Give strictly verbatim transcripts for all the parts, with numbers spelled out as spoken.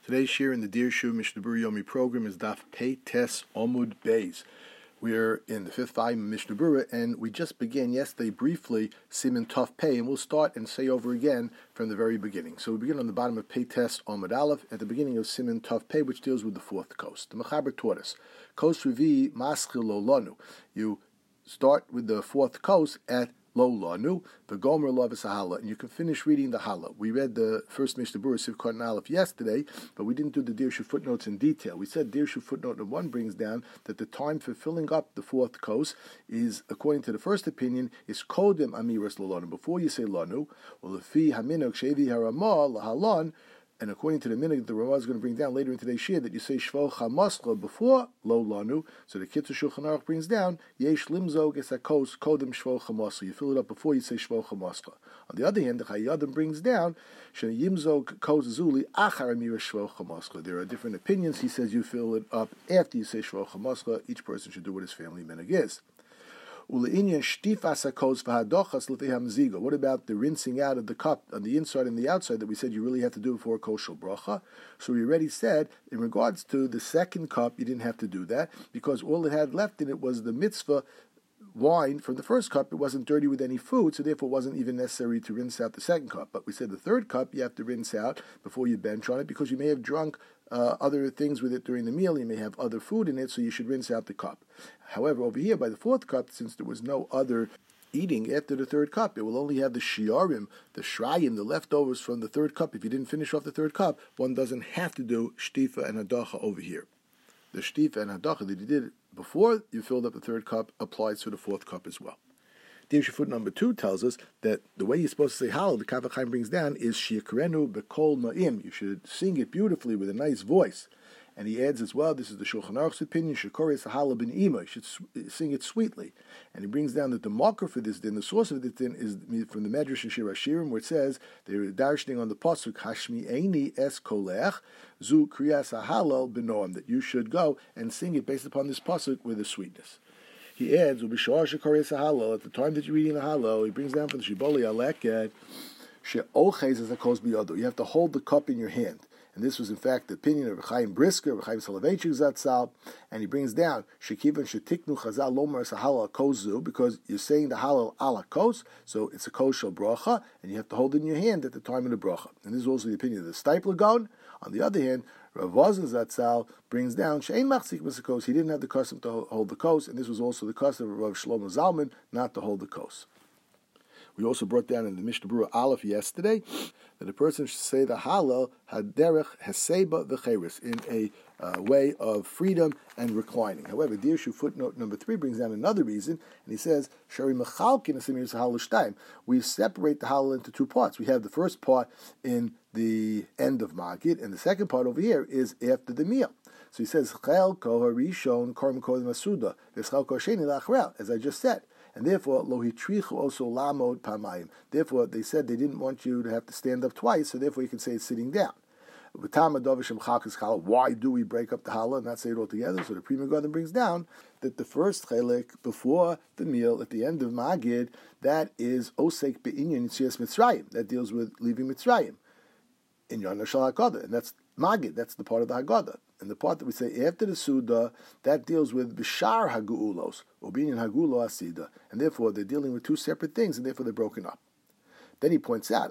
Today's share in the Dirshu Mishnah Berurah Yomi program is Daf Pei Tes Omud Beis. We're in the fifth volume of Mishnah Berurah, and we just began yesterday briefly Siman Tov Pei, and we'll start and say over again from the very beginning. So we begin on the bottom of Pei Tes Omud Aleph at the beginning of Siman Tov Pei, which deals with the fourth coast. The Mechaber taught us, Kos Revi Maschil Lo Lanu. You start with the fourth coast at Lo Lanu, the Gomer Lo V'Sahala, and you can finish reading the Hala. We read the first Mishnah Berurah Sivkot and Aleph yesterday, but we didn't do the Dirshu footnotes in detail. We said Dirshu footnote number one brings down that the time for filling up the fourth coast is, according to the first opinion, is Kodem Amiras Lo Lanu, before you say Lanu, or Lefi Haminok Shevi Haramah Lahalon. And according to the minhag that the Ramah is going to bring down later in today's shir, that you say Shvo Chamaskla before Lo Lanu, so the Kitzur Shulchan Aruch brings down Yesh Limzog Esakos Kodem Shvo Chamaskla. You fill it up before you say Shvo Chamaskla. On the other hand, the Chayadim brings down Shen Yimzog Kos Zuli Achar Amira Shvo Chamaskla. There are different opinions. He says you fill it up after you say Shvo Chamaskla. Each person should do what his family minhag is. What about the rinsing out of the cup on the inside and the outside that we said you really have to do before kosher bracha? So we already said, in regards to the second cup, you didn't have to do that, because all it had left in it was the mitzvah wine from the first cup. It wasn't dirty with any food, so therefore it wasn't even necessary to rinse out the second cup. But we said the third cup you have to rinse out before you bench on it, because you may have drunk uh, other things with it during the meal. You may have other food in it, so you should rinse out the cup. However, over here by the fourth cup, since there was no other eating after the third cup, it will only have the shiarim, the shrayim, the leftovers from the third cup. If you didn't finish off the third cup, one doesn't have to do shtifa and hadacha over here. The shtifa and hadacha that you did before you filled up the third cup applies to the fourth cup as well. Dirshu foot number two tells us that the way you're supposed to say halal, the Kaf HaChaim brings down, is shiakrenu bekol na'im. You should sing it beautifully with a nice voice. And he adds as well, this is the Shulchan Aruch's opinion, shekores halal ben ima. You should sing it sweetly. And he brings down that the marker for this din, the source of this din, is from the Medrash and Shir HaShirim, where it says, they're darshaning on the pasuk, hashmi eini es kolech, zu kriyas halal benoam, that you should go and sing it based upon this pasuk with a sweetness. He adds, ubishar shekores halal, at the time that you're reading the halal, he brings down from the Shibbolei aleket, she'ochez as a kos biyado. You have to hold the cup in your hand. And this was, in fact, the opinion of Chaim Brisker, Chaim Soloveitchik Zatzal, and he brings down Shekivan Shetiknu Chazal Lomar Sahala Kozu, because you're saying the halal ala kos, so it's a kosher bracha, and you have to hold it in your hand at the time of the bracha. And this is also the opinion of the Stipler Gaon. On the other hand, Rav Wozner Zatzal brings down Shein Machzik Misakos. He didn't have the custom to hold the kos, and this was also the custom of Rav Shlomo Zalman not to hold the kos. We also brought down in the Mishnah Berurah Aleph yesterday that a person should say the halal haderech heseba v'cheres, in a uh, way of freedom and reclining. However, Dirshu footnote number three brings down another reason, and he says shari mechalkin asimiris halal shtayim. We separate the halal into two parts. We have the first part in the end of Magid, and the second part over here is after the meal. So he says chel ko harishon korm kodem asuda v'chel ko sheni lachrel, as I just said. And therefore, lo hitrichu also lamod pamayim. Therefore, they said they didn't want you to have to stand up twice, so therefore you can say it sitting down. Why do we break up the halal and not say it all together? So the Pri Megadim brings down that the first chelik before the meal at the end of Magid, that is osek be'inyan yitzias Mitzrayim. That deals with leaving Mitzrayim. In Yonah Shal HaGadah, and that's Magid, that's the part of the Haggadah. And the part that we say after the Suda, that deals with Bishar Hagu'ulos, Obinyan Hagulo Asida. And therefore, they're dealing with two separate things, and therefore they're broken up. Then he points out,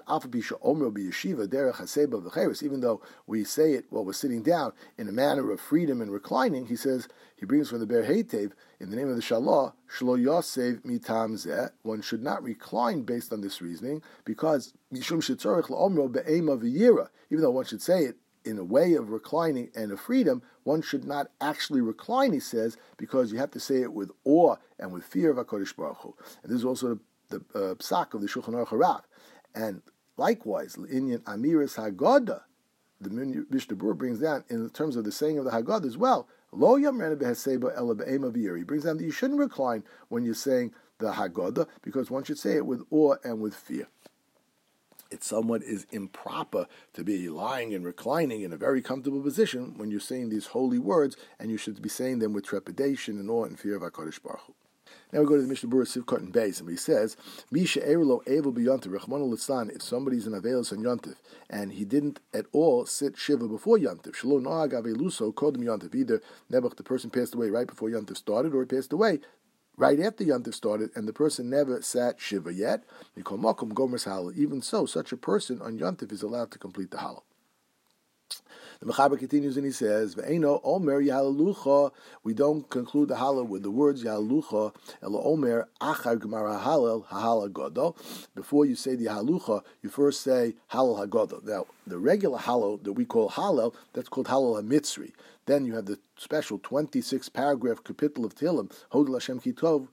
even though we say it while we're sitting down in a manner of freedom and reclining, he says, he brings from the Ber Heitev, in the name of the Shalah, Shlo Yosef mitam zeh, one should not recline based on this reasoning, because Mishum Shetzorich La'omro Be'ema V'yira, even though one should say it in a way of reclining and of freedom, one should not actually recline, he says, because you have to say it with awe and with fear of HaKadosh Baruch Hu. And this is also the, the uh, psak of the Shulchan Aruch Harav. And likewise, Inyan Amiris Haggadah, the Mishnah Berurah brings down in terms of the saying of the Haggadah as well. Lo Yamrena Beheseba Ela Be'ema V'yira. He brings down that you shouldn't recline when you're saying the Haggadah, because one should say it with awe and with fear. It somewhat is improper to be lying and reclining in a very comfortable position when you're saying these holy words, and you should be saying them with trepidation and awe and fear of HaKadosh Baruch Hu. Now we go to the Mishnah Berurah Sivkot and Beis, and he says, Misha Erlo Evel B'Yontif, Rachmana Litzlan, if somebody's in Avelos on Yontif, and he didn't at all sit Shiva before Yontif, Shelo Noag Aveluso Kodem Yontif, either Nebuch, the person passed away right before Yontif started, or he passed away right after Yontif started, and the person never sat Shiva yet, Mikol Makom Gomers Halal. Even so, such a person on Yontif is allowed to complete the Halal. The Mechaber continues and he says, "Ve'eno Omer Yahalucha." We don't conclude the Halal with the words Yahalucha. Elo Omer Achar Gemara Halal Halal Gadol. Before you say the Halucha, you first say Halal Hagadol. Now, the regular Halal that we call Halal, that's called Halal HaMitzri. Then you have the special twenty-six paragraph capital of Tehillim, Hodul Hashem Kitov.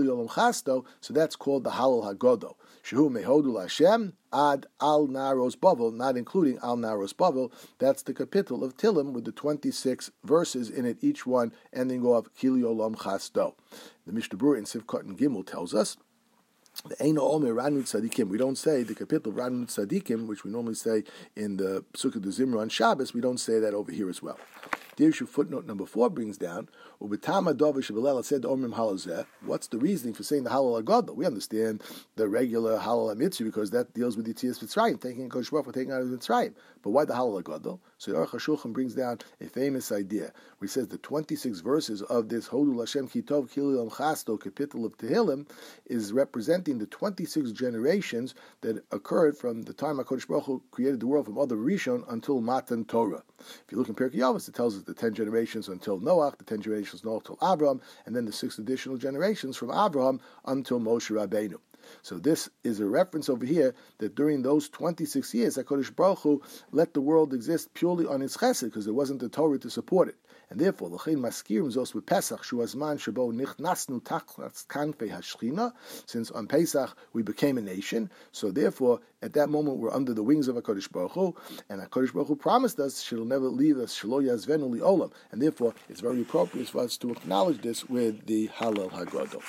So that's called the Halal Hagodo. Shehu mehodul Hashem ad al naros bavel, not including al naros bavel. That's the capital of Tillim with the twenty-six verses in it, each one ending off Kili Olam Chasto. The Mishnah Berurah in Sivkot and Gimel tells us the Eino Omer Ranut Tzadikim. We don't say the capital of Ranut Tzadikim, which we normally say in the Sukkah de Zimra on Shabbos. We don't say that over here as well. Dirshu footnote number four brings down, Ubetama Dovish Belela said Omrim Halazeh. What's the reasoning for saying the Halal Hagadol? We understand the regular Halal HaMitzri because that deals with the Yetzias Mitzrayim, taking Kodesh Baruch Hu, taking out of Mitzrayim. But why the Halal Hagadol? So Aruch HaShulchan brings down a famous idea where he says the twenty-six verses of this Hodul Hashem Kitov Kili Olam Chasto capital of Tehillim is representing the twenty-six generations that occurred from the time HaKadosh Baruch Hu created the world from Adam Rishon until Matan Torah. If you look in Pirkei Avos, it tells us the ten generations until Noach, the ten generations until Abraham, and then the six additional generations from Abraham until Moshe Rabbeinu. So this is a reference over here that during those twenty-six years, HaKadosh Baruch Hu let the world exist purely on its chesed, because there wasn't the Torah to support it. And therefore, l'chein maskirim zos with Pesach, shu hazman shebo nichnasnu tachas kanfei hashchina, since on Pesach we became a nation, so therefore, at that moment we're under the wings of HaKadosh Baruch Hu, and HaKadosh Baruch Hu promised us, she'll never leave us, shelo yazvenu li'olam, and therefore, it's very appropriate for us to acknowledge this with the Halal Hagadol.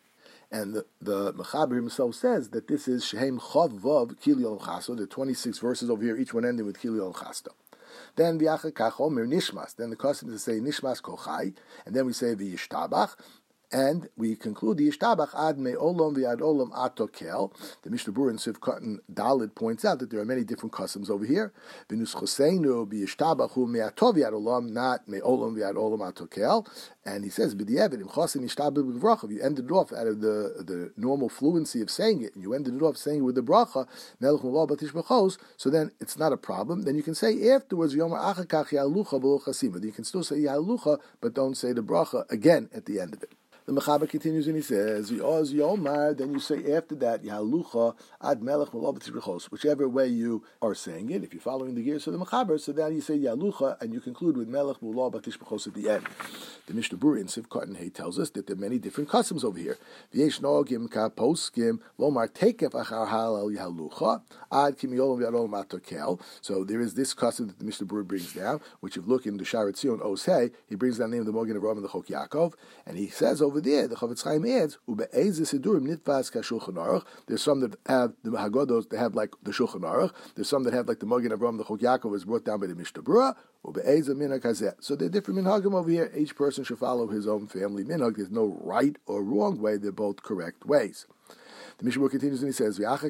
And the, the Mechaber himself says that this is Shehem Chav Vav Kili Olam Chasto, the twenty-six verses over here, each one ending with Kili Olam Chasto. Then V'yachar Kach Omer Nishmas. Then the custom is to say Nishmas Kochai, and then we say V'yishtabach, and we conclude the Yishtabach Ad Me Olam V'Ad Olam Atokel. The Mishnah Berurah in Sivkot and Dalit points out that there are many different customs over here. V'nus Choseinu V'yishtabachu Me'atov V'Ad Olam, not Me Olam V'Ad Olam Atokel. And he says, B'di'evet im chosim yishtabach b'bracha. If you ended it off out of the, the normal fluency of saying it, and you ended it off saying it with the bracha, melech mulah batish b'chos, so then it's not a problem. Then you can say afterwards, Yomar achakach yalucha b'lo chasima. You can still say yalucha, but don't say the bracha again at the end of it. The Mechaber continues and he says, V'oz yomar, then you say after that, Yahalucha ad melech mulah batish b'chos. Whichever way you are saying it, if you're following the gears of the Mechaber, so then you say Yahalucha, and you conclude with melech mulah batish b'chos at the end. The Mishnah Berurah in Sivkot and Hay tells us that there are many different customs over here. V'yesh no'agim ka poskim lomar tekef achar halal yahalucha ad ki mi'olam v'yad olam atokel. So there is this custom that the Mishnah Berurah brings down, which if you look in the Sha'ar Tzion Osei, he brings down the name of the Mogen Avraham and the Chok Yaakov, and he says over there, the Chavetz Chaim adds, ube'ez sidurim nitvas ka Shulchan Aruch. There's some that have the Haggados, they have like the Shulchan Aruch. There's some that have like the Mogen Avraham and the Chok Yaakov is brought down by the Mishnah Berurah. Ube'ez minhag hazeh. So there are different minhagim over here. Each person should follow his own family minhag. There's no right or wrong way. They're both correct ways. The Mishnah continues and he says, according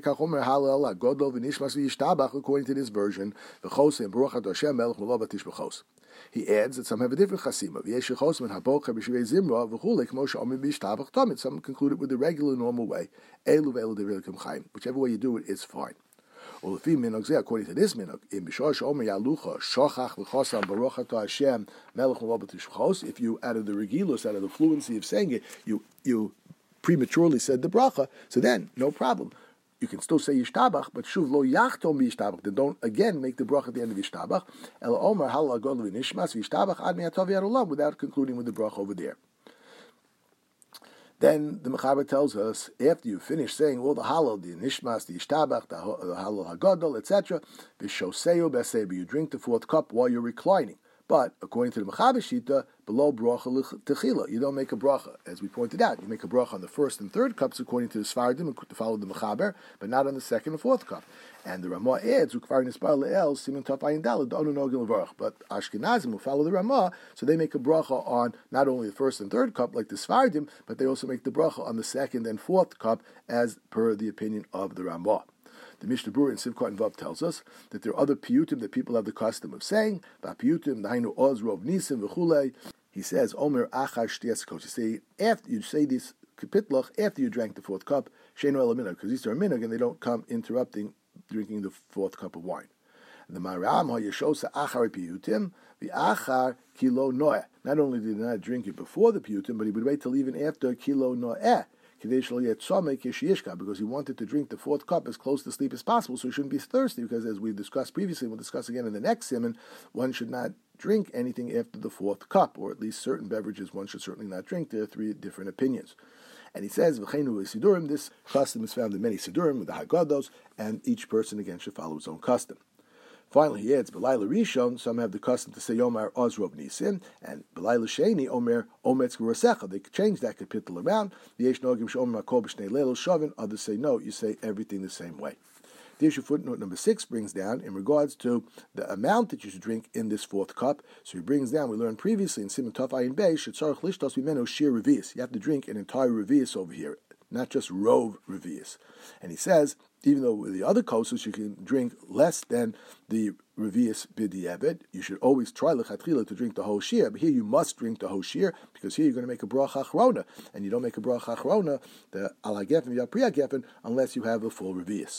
to this version, he adds that some have a different chasima. Some conclude it with the regular, normal way. Whichever way you do it is fine. According to this minhag, if you, out of the regilus, out of the fluency of saying it, you you prematurely said the bracha, so then no problem. You can still say yishtabach, but shuv lo yachtom yishtabach. Then don't again make the bracha at the end of yishtabach. El omer halal agol v'nishmas yishtabach ad me'atov yad olam, without concluding with the bracha over there. Then the Mechaber tells us, after you finish saying all the halal, the nishmas, the yishtabach, the halal hagadol, et cetera, v'shoseu b'seber, you drink the fourth cup while you're reclining. But according to the Mechaber Shita, below bracha techila, you don't make a bracha. As we pointed out, you make a bracha on the first and third cups according to the Sfardim to follow the Mechaber, but not on the second and fourth cup. And the Ramah adds, Ukvar Nispar Le'el, Siman Tov Ayin Daled, Donu Nogel Levarach. But Ashkenazim will follow the Ramah, so they make a bracha on not only the first and third cup like the Sfardim, but they also make the bracha on the second and fourth cup as per the opinion of the Ramah. The Mishnah Berurah in Sivkot and Vav tells us that there are other piyutim that people have the custom of saying. V'piyutim dahainu oz rov nisim v'chulei. He says Omer achar shtias kos. You say after you say this kapitlach after you drank the fourth cup. Sheinu el minhag, because these are a minhag and they don't come interrupting drinking the fourth cup of wine. And the Maram ha yeshosa achar piyutim v'achar kilo noeh. Not only did he not drink it before the piyutim, but he would wait till even after kilo noeh. Because he wanted to drink the fourth cup as close to sleep as possible, so he shouldn't be thirsty, because as we discussed previously, we'll discuss again in the next simon, one should not drink anything after the fourth cup, or at least certain beverages one should certainly not drink. There are three different opinions. And he says, this custom is found in many Sidurim, with the Haggados, and each person again should follow his own custom. Finally, he adds, B'layla Rishon, some have the custom to say Yomar Oz Rov Nisim, and B'layla Sheni, Omer Ometz Gurasecha. They change that kapitel around. The Yesh Nogim Shomer Makol B'shnei Leil Shavin. Others say no, you say everything the same way. The issue footnote number six brings down in regards to the amount that you should drink in this fourth cup. So he brings down, we learned previously in Siman Tov Ayin Bei, Shetzarach Lishtos Bimeno Shir Revius. You have to drink an entire Revius over here, not just Rov Revius. And he says, even though with the other kosos you can drink less than the Revius B'di'eved, you should always try lechatchila to drink the whole shir. But here you must drink the whole shir, because here you're going to make a bracha achrona, and you don't make a bracha achrona, the ala gefen v'yapriya gefen, unless you have a full Revius.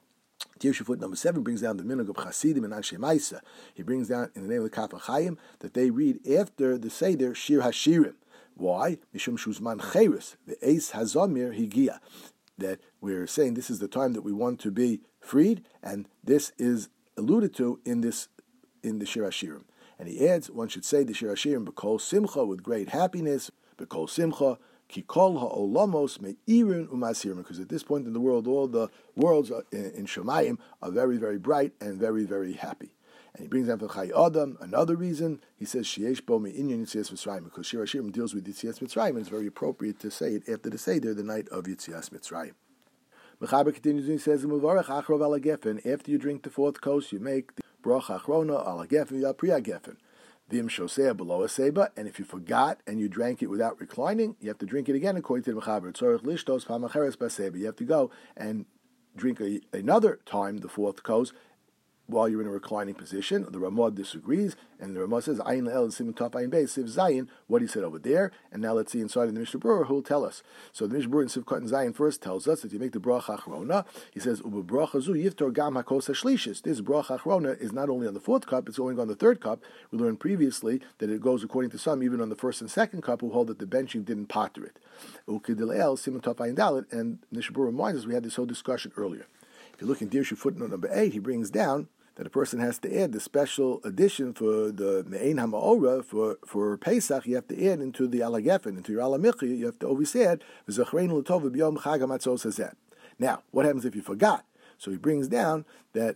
Tirshu foot number seven brings down the minhag of Chasidim and Anshe Maisa. He brings down in the name of the Kaf HaChaim that they read after the Seder Shir HaShirim. Why? Mishum Shuzman Cheres, the Eis Hazomir Higia. That we're saying this is the time that we want to be freed, and this is alluded to in this in the Shir HaShirim. And he adds, one should say the Shir HaShirim b'kol simcha, with great happiness, b'kol simcha, ki kol ha'olamos me'irin umasirim, because at this point in the world, all the worlds in, in Shemayim are very, very bright and very, very happy. And he brings down for Chai Adam another reason. He says Sheyesh Bo Me'inyan Yitzias Mitzrayim, because Shir HaShirim deals with Yitzias Mitzrayim, and it's very appropriate to say it after the Seder, the night of Yitzias Mitzrayim. Mechaber continues and he says, Muvarech Achrov Ala Gefen. After you drink the fourth kos, you make the Bracha Achrona Ala Gefen V'Yapriya Gefen. V'im Shosea Below a Seba. And if you forgot and you drank it without reclining, you have to drink it again according to the Mechaber. Tzorech Lishtos Pamacheres Baseba. You have to go and drink a, another time the fourth kos while you're in a reclining position. The Ramah disagrees, and the Ramah says, Ayin Le'el and Siman Tov Ayin Bei, Siv Zayin, what he said over there. And now let's see inside of the Mishnah Berurah who will tell us. So the Mishnah Berurah in Sivkot and Zayin first tells us that you make the Bracha Achrona. He says, Uba Bracha Zu Yiftor Gam HaKos HaShlishis. This Bracha Achrona is not only on the fourth cup, it's going on the third cup. We learned previously that it goes according to some, even on the first and second cup, who hold that the benching didn't potter it. Ukidil Siman Tov Ayin Dalet, and Mishnah Berurah reminds us we had this whole discussion earlier. If you look in Dirshu footnote number eight, he brings down that a person has to add the special addition for the Me'ein HaMa'ora for, for Pesach. You have to add into the Ala Gefen, into your Ala Michi, you have to always add V'Zachreinu L'Tov B'Yom Chag HaMatzos Hazeh. Now, what happens if you forgot? So he brings down that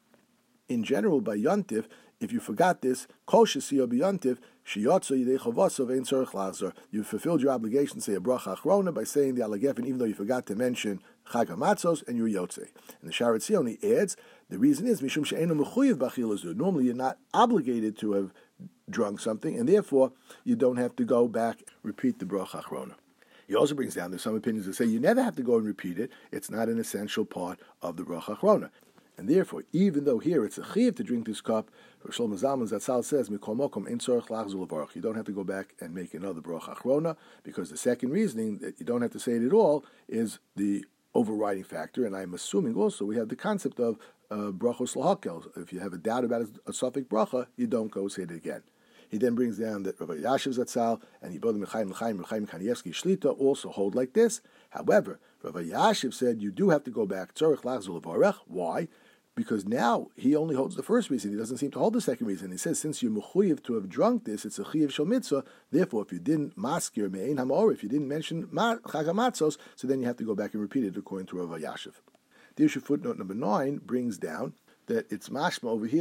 in general by Yontif, if you forgot this, Kol Shesiyo B'Yontif, Shiyotzo Yidei Chavosov Ein Tzorich Lachzor. You fulfilled your obligation to say a Bracha Achrona by saying the Ala Gefen, even though you forgot to mention Chag HaMatzos and your Yotze. And the Sharet Zion, he adds, the reason is Mishum She'enu Mechuyev B'Achila Zu. Normally you're not obligated to have drunk something, and therefore you don't have to go back and repeat the Bracha Achrona. He also brings down, there's some opinions that say you never have to go and repeat it. It's not an essential part of the Bracha Achrona. And therefore, even though here it's a chiv to drink this cup, Shlomo Zalman Zatzal says, Mikol Mokom Ein Tzorich Lachzor Levarach. You don't have to go back and make another Bracha Achrona, because the second reasoning that you don't have to say it at all is the overriding factor. And I'm assuming also we have the concept of uh, Brachos Lahakel. If you have a doubt about a, a suffix bracha, you don't go say it again. He then brings down that Rabbi Yashiv Zatzal and Yibodim Mechaim L'chaim Mechaim Kanievsky Shlita also hold like this. However, Rabbi Yashiv said you do have to go back Tzorich Lachzor Levarach. Why? Because now he only holds the first reason. He doesn't seem to hold the second reason. He says, since you're mechuyev to have drunk this, it's a chiyev shel mitzvah. Therefore, if you didn't maskir me'ein ha'ma'or, if you didn't mention chag hamatzos, so then you have to go back and repeat it according to Rav Yashiv. The issue footnote number nine brings down that it's mashma over here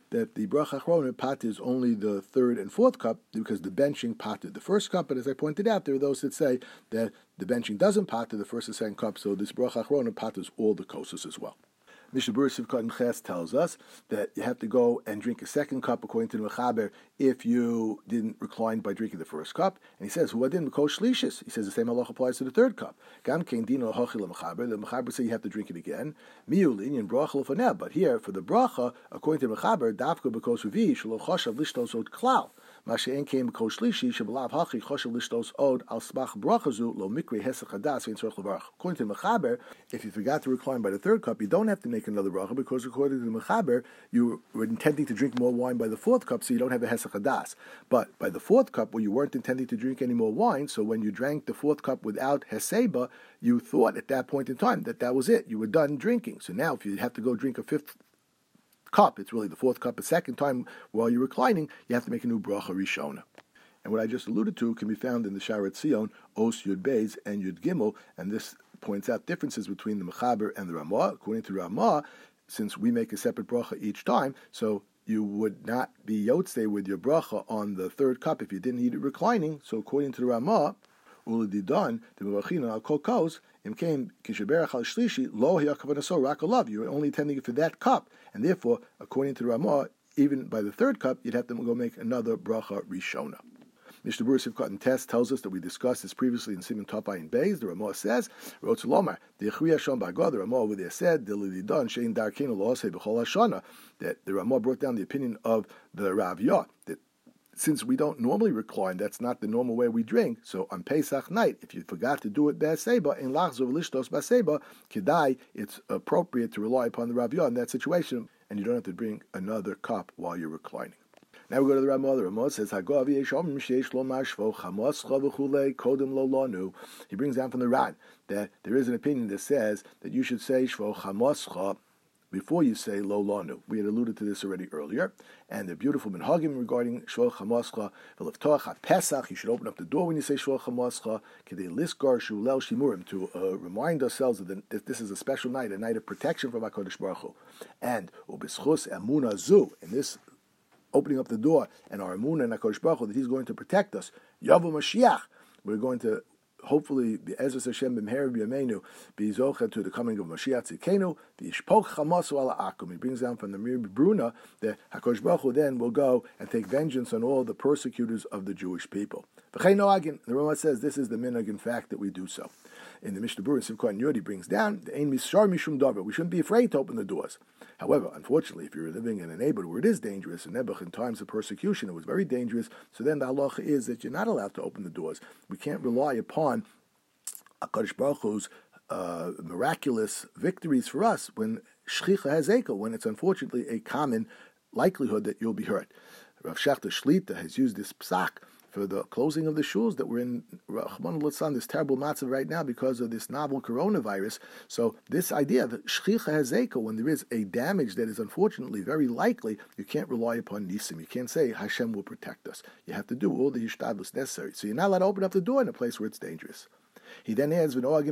that the bracha achrona pot is only the third and fourth cup because the benching potted the first cup. But as I pointed out, there are those that say that the benching doesn't pot to the first and second cup, so this bracha achrona potters all the kosas as well. Mishnah Berurah Sivkot Ches tells us that you have to go and drink a second cup according to the Mechaber if you didn't recline by drinking the first cup. And he says, "Who didn't Mekol Shlishis?" He says the same halacha applies to the third cup. Gam Kein Dino Hochi LaMechaber. The Mechaber say you have to drink it again. Miulin and bracha l'faneh. But here for the bracha, according to the Mechaber, Dafka Bekos Revi Shelo Choshav Lishtos Od Klal. Mashein came Bekos Shlishi Shebalav Hachi Choshav Lishtos Od Al Smach Brachazu Lo Mikre Hesach Hadas Vein Tzorach Levarach. According to the Mechaber, if you forgot to recline by the third cup, you don't have to make another bracha because according to the Mechaber, you were intending to drink more wine by the fourth cup, so you don't have a Hesach Hadas. But by the fourth cup, well, you weren't intending to drink any more wine, so when you drank the fourth cup without Heseba, you thought at that point in time that that was it. You were done drinking. So now if you have to go drink a fifth cup, it's really the fourth cup a second time while you're reclining, you have to make a new bracha rishona. And what I just alluded to can be found in the Sharet Zion, Os Yud Beis and Yud Gimel, and this points out differences between the Mechaber and the Ramah. According to Ramah, since we make a separate bracha each time, so you would not be yotzei with your bracha on the third cup if you didn't eat it reclining. So according to the Ramah, Uladidan, the Mevachina al Kokos, Im came Kishaberach al Shlishi, Lo Hayakavanaso Rakalav. You were only intending it for that cup, and therefore, according to the Ramah, even by the third cup, you'd have to go make another bracha rishona. Mishnah Berurah Sivkot and Test tells us that we discussed this previously in Siman Tafai and Beis. The Ramah says, Rotzulomar, the Echriya Shon Bagad, the Ramah over there said, Dilidon Shein Darkenu Lo Osei B'chol Hashana, that the Ramah brought down the opinion of the Rav Yah, that since we don't normally recline, that's not the normal way we drink, so on Pesach night, if you forgot to do it B'aseba, in Lachzor Lishtos B'aseba, Kedai, it's appropriate to rely upon the Rav Yah in that situation, and you don't have to bring another cup while you're reclining. Now we go to the Ramah. The Ramah says, he brings down from the Ran that there is an opinion that says that you should say Shvo Chamoscha before you say Lo Lanu. We had alluded to this already earlier. And the beautiful minhagim regarding Shvo Chamoscha, V'levtoach Pesach, you should open up the door when you say Shvo Chamoscha, Kedei Liskar Shulel Shimurim, to uh, remind ourselves that, that this is a special night, a night of protection from HaKadosh Baruch Hu. And Ubischus Emunah Zu, in this opening up the door, and our emunah and HaKadosh Baruch Hu, that He's going to protect us. Yavu Mashiach, we're going to hopefully be Ezras Hashem b'mher b'yameinu be zocha to the coming of Mashiach Tzidkenu. V'yishpoch chamasu ala akum. He brings down from the Mir Bruna that HaKadosh Baruch Hu then will go and take vengeance on all the persecutors of the Jewish people. V'chein noagin. The Rambam says this is the minhag, in fact, that we do so. In the Mishnah Berurah, Sivkot and Yodi brings down the ein mishar mishum davar. We shouldn't be afraid to open the doors. However, unfortunately, if you're living in a neighborhood where it is dangerous, in Nebuch in times of persecution, it was very dangerous. So then the halacha is that you're not allowed to open the doors. We can't rely upon HaKadosh Baruch Hu's uh, miraculous victories for us when shchicha hazeka, when it's unfortunately a common likelihood that you'll be hurt. Rav Shachta Shlita has used this psak for the closing of the shuls that we're in, Rahman al-Litzlan, this terrible matzah right now because of this novel coronavirus. So this idea that shchicha hazeka, when there is a damage that is unfortunately very likely, you can't rely upon nisim. You can't say Hashem will protect us. You have to do all the hishtadlus necessary. So you're not allowed to open up the door in a place where it's dangerous. He then adds, there's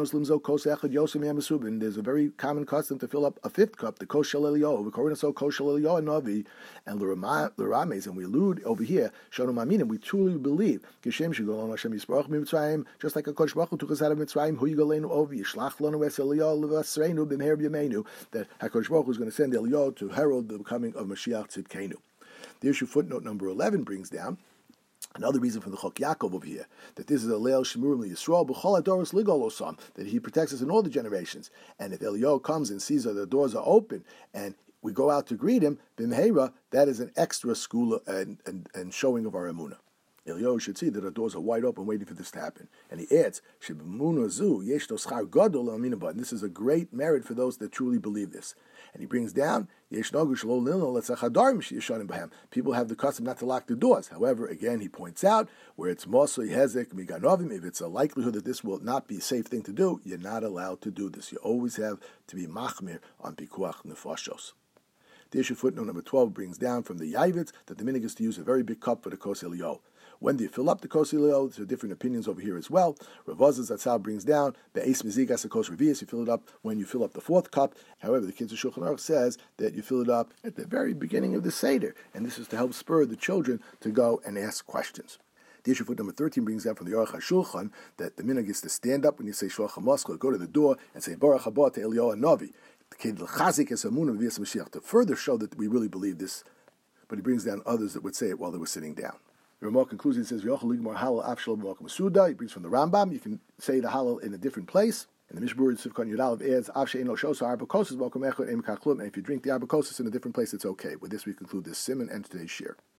a very common custom to fill up a fifth cup, the Kos Shel Eliyahu, the Korinasol Kos Shel Eliyahu Navi, and L'Rames, and we allude over here, Shono Maminim, we truly believe, Geshem Shigolon Hashem Yisparach Mitzrayim, just like a Kosh Baruch Hu took us out of Mitzrayim, Hu Yigolenu Ovi, Yishlach Lonu Es Eliyahu L'Vasreinu B'Meher B'Yameinu, that HaKadosh Baruch Hu is going to send Eliyahu to herald the coming of Mashiach Tzidkenu. The issue footnote number eleven brings down another reason from the Chok Yaakov over here, that this is a Leil Shemurim Yisrael B'chol HaDoros Ligol Osam, that he protects us in all the generations. And if Eliyahu comes and sees that the doors are open and we go out to greet him, B'mheira, that is an extra school and, and, and showing of our emunah. Eliyahu should see that the doors are wide open waiting for this to happen. And he adds, and this is a great merit for those that truly believe this. And he brings down, people have the custom not to lock the doors. However, again, he points out, where it's mosoi hezek miganovim, if it's a likelihood that this will not be a safe thing to do, you're not allowed to do this. You always have to be machmir on pikuach nefashos. The issue footnote number twelve brings down from the Yavitz that the minhag is to use a very big cup for the Kos Eliyahu. When do you fill up the kos ilio? There are different opinions over here as well. Rav Ozer Zatzal brings down the eis mezigas a kos revius. You fill it up when you fill up the fourth cup. However, the Kitzur Shulchan Aruch says that you fill it up at the very beginning of the Seder, and this is to help spur the children to go and ask questions. The issue foot number thirteen brings down from the Aruch HaShulchan that the minhag is to stand up when you say Shloach HaMaskal, go to the door and say Baruch Haba to Eliyahu Navi, to further show that we really believe this. But he brings down others that would say it while they were sitting down. The Ramah concludes, he says, he brings from the Rambam, you can say the Hallel in a different place. And the Mishmur Sivkon Yudalev adds, and if you drink the Arbakosis in a different place, it's okay. With this, we conclude this Simon and today's shir.